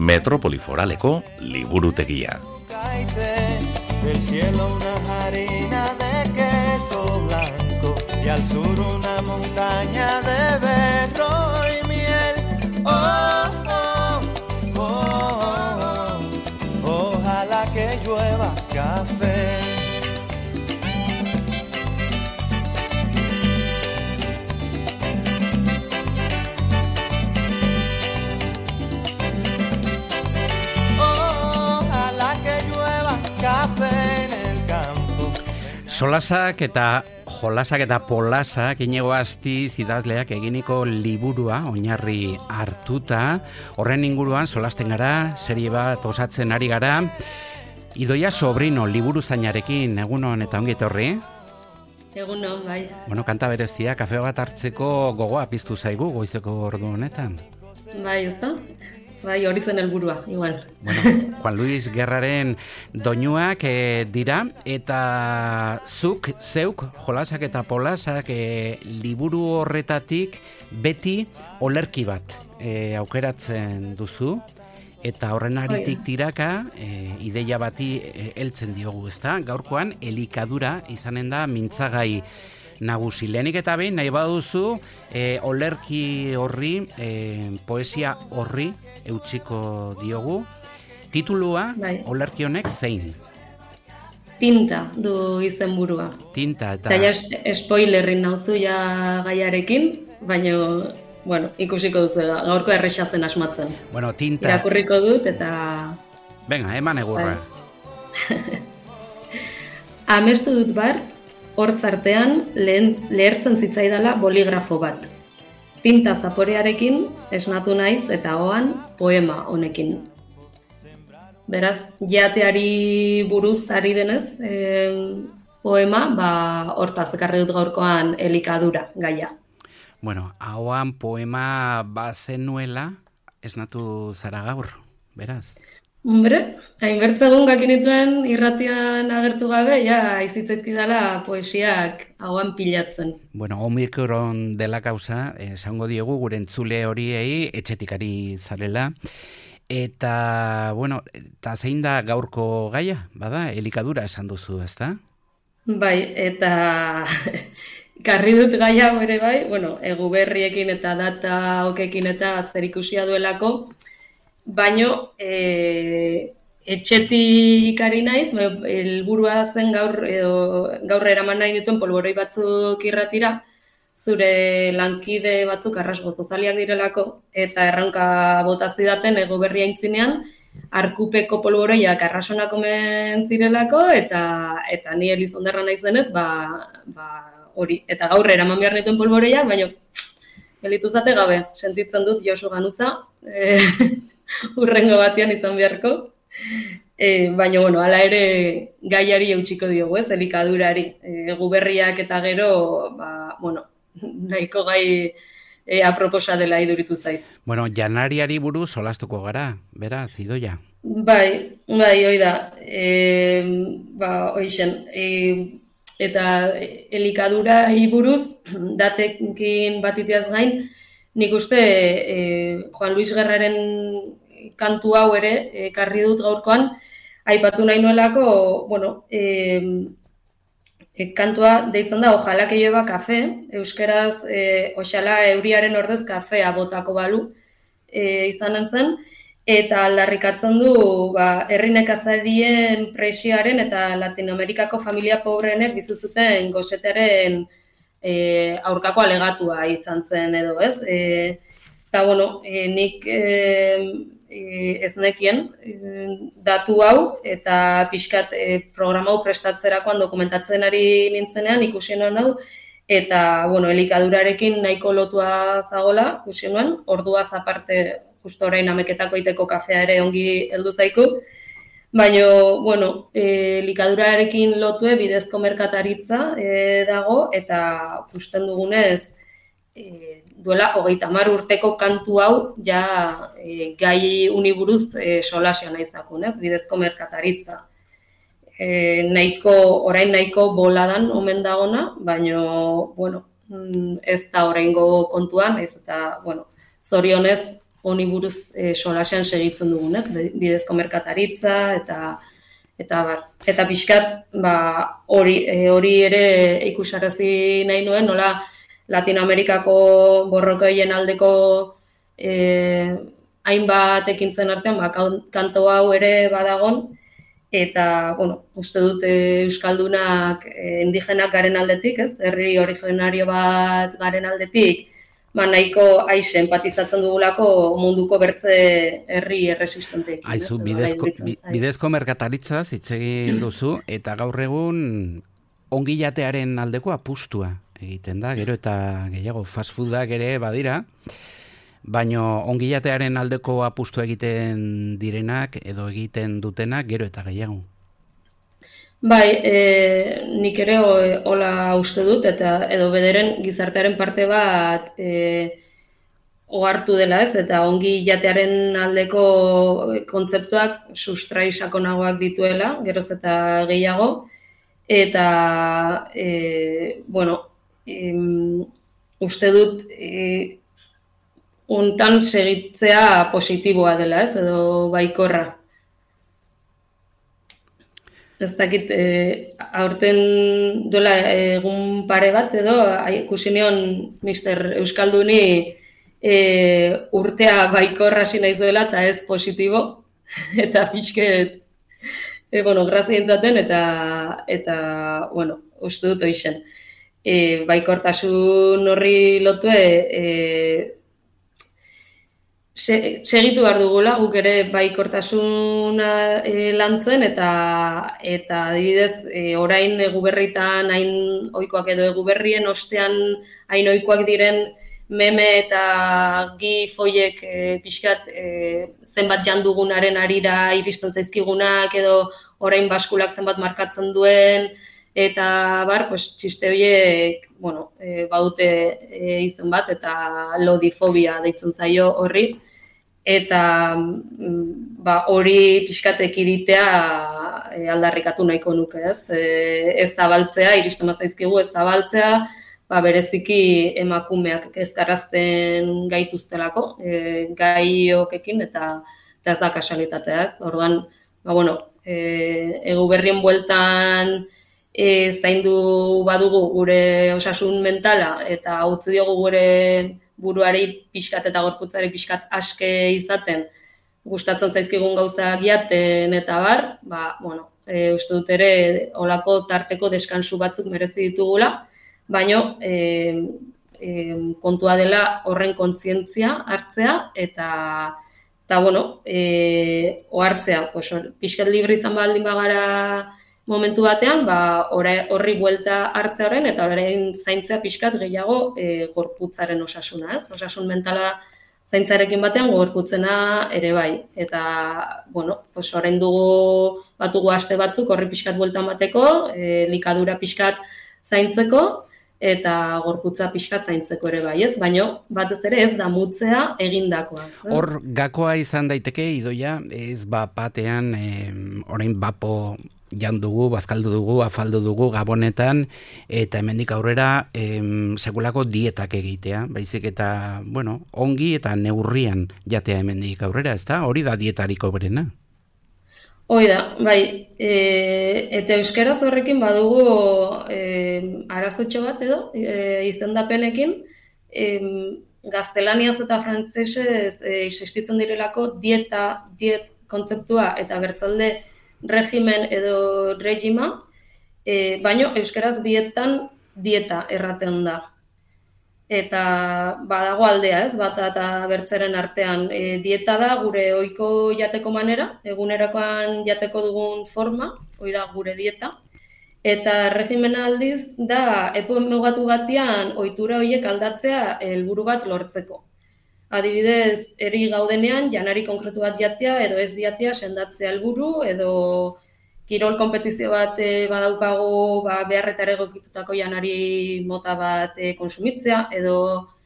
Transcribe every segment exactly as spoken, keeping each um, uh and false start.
Metrópoli Foraleko liburutegia. Del cielo una harina de queso blanco y al sur una montaña de berro y miel. Oh, oh, oh, oh, ojalá que llueva café. Solasak eta jolasak eta polasak Iñigo Astiz idazleak eginiko liburua oinarri hartuta, horren inguruan solasten gara, serie bat osatzen ari gara. Idoia Sobrino liburuzainarekin egunon eta ongi etorri. Egunon, bai. Bueno, kanta berezia, kafe bat hartzeko gogoa piztu zaigu goizeko ordu honetan. Bai, ezta? Bai, hori zen helburua, igual. Bueno, Juan Luis Guerraren doinuak e, dira, eta zuk, zeuk, jolasak eta polasak e, liburu horretatik beti olerki bat e, aukeratzen duzu, eta horren aritik tiraka e, ideia bati e, heltzen diogu, ezta? Gaurkoan, elikadura izanen da mintzagai nagusi. Lehenik eta behin nahi baduzu e, olerki horri, e, poesia horri eutsiko diogu. Titulua, bai. Olerki honek zein? Tinta du izenburua. Tinta eta... Eta ja spoilerrin nauzu ja gaiarekin, baina, bueno, ikusiko duzu, gaurko erresa zen asmatzen. Bueno, tinta... Irakurriko dut eta... Venga, eman egurra. Bai. Amestu dut bart, hortz artean lehen, lehertzen zitzaidala boligrafo bat. Tinta zaporearekin esnatu naiz eta hoan poema honekin. Beraz, jateari buruz ari denez, eh, poema, ba, hortaz ekarri dut gaurkoan elikadura gaia. Bueno, hoan poema bazenuela esnatu zara gaur, beraz? Hombre, hainbertzegun gakinituen irratian agertu gabe, ja, izitzaizkidala poesiak hauan pilatzen. Bueno, omikron dela kausa, esango diegu gure entzule horiei etxetikari zarela. Eta, bueno, eta zein da gaurko gaia, bada, elikadura esan duzu, ezta? Bai, eta karri dut gaia ere bai, bueno, eguberriekin eta data okekin eta zerikusia duelako, baino e, etxetik ari naiz, helburua zen gaur edo gaur eraman nahi dituen polboroi batzuk irratira, zure lankide batzuk arrasgozozaliak direlako, eta erronka bota zidaten ego berria aintzinean, arkupeko polboroiak arrasonak omen zirelako, eta eta ni Elizondarra naiz denez, ba, ba hori, eta gaur eraman behar nituen polboroiak, baino gelitu zate gabe, sentitzen dut Josu Ganuza, e, urrengo batean izan beharko, e, baina, bueno, hala ere gaiari eutxiko diogu, ez, elikadurari, e, guberriak eta gero, ba, bueno, nahiko gai e, aproposa dela iduritu zait. Bueno, janariari buruz solastuko gara, beraz, Idoia? Bai, bai, hoi da, e, ba, hoixen, e, eta elikadura buruz, datekin batiteaz gain, nik uste e, Juan Luis Guerraren kantu hau ere ekarri dut gaurkoan, aipatu nahi nuelako, bueno, e, e, kantua deitzen da, ojalá que llueva café, euskeraz, e, oxala euriaren ordez kafea botako balu e, izanen zen, eta aldarrikatzen du, ba, herri nekazarien presioaren eta Latinoamerikako familia pobreenek bizuzuten gosetaren E, aurkako alegatua izan zen edo, ez? E, eta, bueno, e, nik e, e, ez nekien e, datu hau eta pixkat e, programa hau prestatzerakoan dokumentatzen ari nintzenean ikusi nuen hau, eta, bueno, elikadurarekin nahiko lotua zagola, ikusi nuen, orduaz aparte, justo orain ameketako iteko kafea ere ongi heldu zaiku, baina, bueno, e, elikadurarekin lotue bidezko merkataritza e, dago, eta ikusten dugunez, e, duela hogeita hamar urteko kantu hau ja e, gai uniburuz e, solasia nahi zakun, ez, bidezko merkataritza. E, nahiko, orain nahiko boladan omen dagona, baina, bueno, ez da oraingo kontuan, ez eta, bueno, zorionez honi buruz e, solasean segitzen dugun, ez? Bidezko merkataritza eta eta bar. Eta pixkat, ba, hori e, hori ere ikusarazi nahi nuen, nola Latinoamerikako borrokoien aldeko e, hainbat ekintzen artean, ba, kanto hau ere badagon, eta, bueno, uste dut euskaldunak e, indigenak garen aldetik, ez? Herri originario bat garen aldetik, ba, nahiko aixe empatizatzen dugulako munduko bertze herri erresistenteekin. Aizu, bidezko, bidezko merkataritzaz hitz egin duzu, eta gaur egun ongilatearen aldeko apustua egiten da, gero eta gehiago fast foodak ere badira, baino ongilatearen aldeko apustu egiten direnak edo egiten dutenak gero eta gehiago. Bai, e, nik ere hola uste dut, eta edo bederen gizartearen parte bat e, ohartu dela, ez, eta ongilatearen aldeko kontzeptuak sustrai sakonagoak dituela, geroz eta gehiago, eta, e, bueno, e, uste dut, e, untan segitzea positiboa dela, ez, edo baikorra. Ez dakit, e, aurten duela egun pare bat edo, ikusi nion mister Euskalduni e, urtea baikorra hasi naizuela eta ez positibo, eta pixket, e, bueno, grazia entzaten, eta, eta, bueno, uste dut oixen. E, baikortasun horri lotue, e, segitu behar dugula, guk ere baikortasuna e, lantzen, eta eta adibidez, e, orain eguberritan hain ohikoak edo eguberrien ostean hain ohikoak diren meme eta gifoiek e, pixkat e, zenbat jandugunaren arira iristen zaizkigunak edo orain baskulak zenbat markatzen duen, eta bar, pues, txiste horiek, bueno, e, badute e, izen bat, eta lodifobia deitzen zaio horri, eta ba, hori pixkatek iritea e, aldarrikatu nahiko nuke, ez? E, ez zabaltzea, iristen bazaizkigu ez zabaltzea, ba, bereziki emakumeak ezkarrazten gaituztelako, e, gaiokekin, eta, eta ez da kasalitatea, ez? Orduan, ba, bueno, e, egu berrien bueltan e, zaindu badugu gure osasun mentala, eta utzi diogu gure buruari pixkat eta gorputzari pixkat aske izaten, gustatzen zaizkigun gauzak jaten eta bar, ba, bueno, e, uste dut ere olako tarteko deskansu batzuk merezi ditugula, baino e, e, kontua dela horren kontzientzia hartzea eta eta bueno, e, ohartzea, pues, pixkat libre izan baldin bagara momentu batean, ba, horri buelta hartzea horren, eta horrein zaintzea pixkat gehiago e, gorputzaren osasuna, ez? Osasun mentala zaintzarekin batean gorputzena ere bai. Eta, bueno, pues, horrein dugu batugu aste batzuk horri pixkat buelta bateko, e, likadura pixkat zaintzeko, eta gorputza pixkat zaintzeko ere bai, ez? Baina batez ere ez damutzea egindakoa. Hor gakoa izan daiteke, Idoia, ez ba batean, e, orain bapo jan dugu, bazkaldu dugu, afaldu dugu gabonetan, eta hemendik aurrera em, sekulako dietak egitea, baizik eta, bueno, ongi eta neurrian jatea hemendik aurrera, ezta? Hori da dietariko berena. Hoi da, bai, e, eta euskaraz horrekin badugu e, arazotxo bat edo, e, izendapenekin, e, gaztelaniaz eta frantsesez e, existitzen direlako dieta, diet kontzeptua eta bertzalde regimen edo regima, e, baino euskaraz dietan dieta erraten da. Eta badago aldea, ez, bata eta bertzeren artean. E, dieta da gure ohiko jateko manera, egunerakoan jateko dugun forma, hori da gure dieta. Eta regimena aldiz da epe mugatu batean ohitura horiek aldatzea helburu bat lortzeko. Adibidez, eri gaudenean janari konkretu bat jatea edo ez jatea sendatzea helburu edo kirol konpetizio bat e, badaukagu ba, beharretara egokitutako janari mota bat e, konsumitzea edo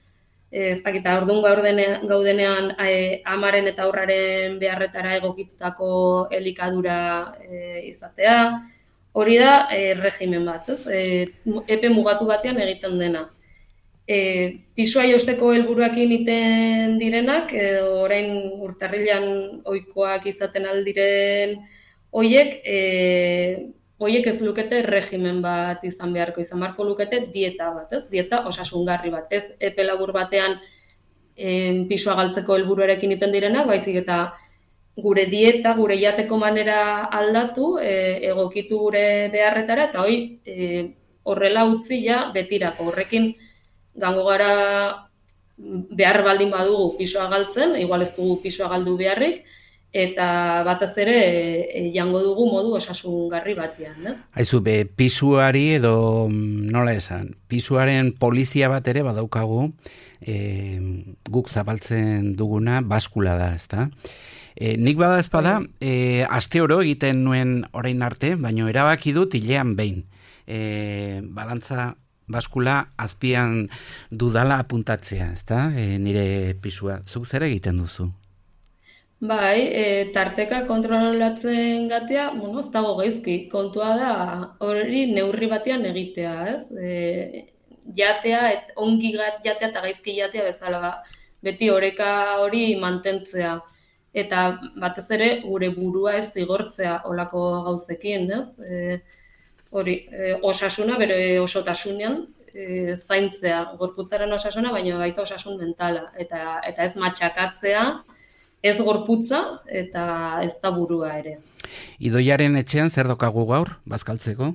e, ez dakit ordun gaudenean, gaudenean e, amaren eta aurraren beharretara egokitutako elikadura e, izatea. Hori da e, regimen bat, ez? E, epe mugatu batean egiten dena. E, pisua josteko helburuakin iten direnak, edo orain urtarrilan ohikoak izaten aldiren hoiek, e, hoiek ez lukete regimen bat izan beharko, izan beharko lukete dieta bat, ez? Dieta osasungarri bat, ez epe labur batean e, pisua galtzeko helburuarekin iten direnak, baizik eta gure dieta, gure jateko manera aldatu, e, egokitu gure beharretara, eta hoi e, horrela utzi ja betirako, horrekin gango gara behar baldin badugu pisua galtzen, igual ez dugu pisua galdu beharrik, eta batez ere e, jango dugu modu osasungarri batean. Ez? Aizu, be, pisuari edo nola esan, pisuaren polizia bat ere badaukagu, e, guk zabaltzen duguna baskula da, ezta? E, nik bada ezpada, e, aste oro egiten nuen orain arte, baino erabaki dut hilean behin. E, balantza baskula azpian dudala apuntatzea, ezta? E, nire pisua. Zuk zer egiten duzu? Bai, e, tarteka kontrolatzen gatea, bueno, ez dago gaizki. Kontua da hori neurri batean egitea, ez? E, jatea, et, ongi jatea eta gaizki jatea bezala, ba, beti oreka hori mantentzea. Eta batez ere gure burua ez zigortzea olako gauzekin, ez? E, Hori, e, osasuna, bere osotasunean, e, zaintzea, gorputzaren osasuna, baina baita osasun mentala. Eta, eta ez matxakatzea, ez gorputza, eta ez da burua ere. Idoiaren etxean zer dokagu gaur, bazkaltzeko?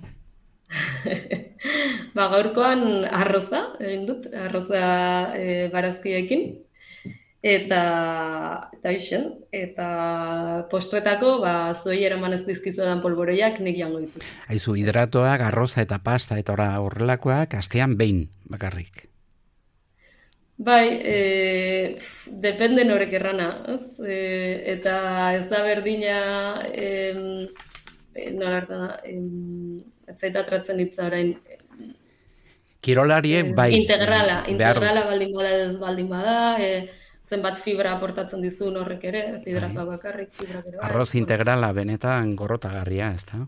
Ba, gaurkoan arroza, egin dut, arroza e, barazkiekin. Eta, eta isen, eta postuetako, ba, zuei eraman ez dizkizuedan polboroiak nik jango ditut. Aizu, hidratoak, arroza eta pasta eta horrelakoak astean behin bakarrik. Bai, e, depende norek errana, ez? E, eta ez da berdina, e, nola harta da, e, etzaita atratzen hitza orain. Kirolariek, bai. Integrala, integrala baldin bada ez baldin bada, e, zenbat fibra aportatzen dizun horrek ere, ez hidratoak bakarrik, fibrak ere. Arroz integrala benetan gorrotagarria, ez da?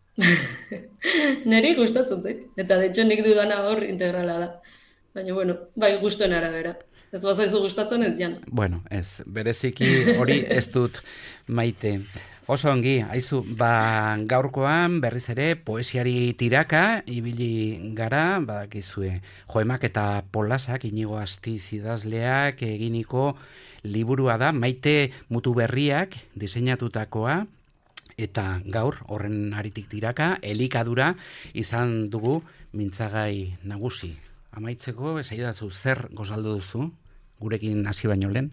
Neri gustatzen zait, eta de hecho nik dudana hor integrala da. Baina, bueno, bai gustuen arabera. Ez bazaizu gustatzen ez jan. Bueno, ez, bereziki hori ez dut maite. Oso ongi, aizu, ba, gaurkoan berriz ere poesiari tiraka ibili gara, badakizue, Joemak eta Polasak, Inigo Astiz idazleak eginiko liburua da, Maite Mutuberriak diseinatutakoa, eta gaur horren aritik tiraka elikadura izan dugu mintzagai nagusi. Amaitzeko, esaidazu, zer gozaldu duzu, gurekin hasi baino lehen?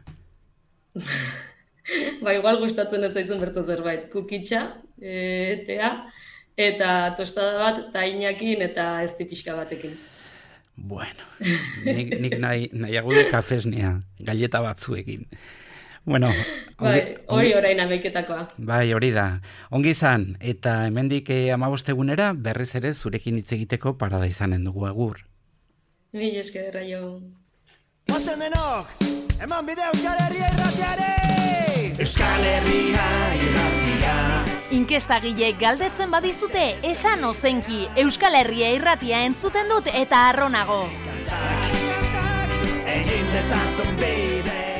Ba, igual gustatzen ez zaizun berto zerbait. Kukitxa, e, tea, eta tostada bat, tainakin eta ezti pixka batekin. Bueno, nik, nik nahi, nahiago du kafesnea, galleta batzuekin. Bueno, ongi, bai, hori orain ameiketakoa. Bai, hori da. Ongi izan, eta hemendik hamabostegunera berriz ere zurekin hitz egiteko parada izanen dugu agur. Mil esker, raio. Ozen denok, eman bide Euskal Herria irratiare! Euskal Herria irratia. Inkestagileek galdetzen badizute, esan ozenki, Euskal Herria irratia entzuten dut eta arronago. Egin dezazun bide.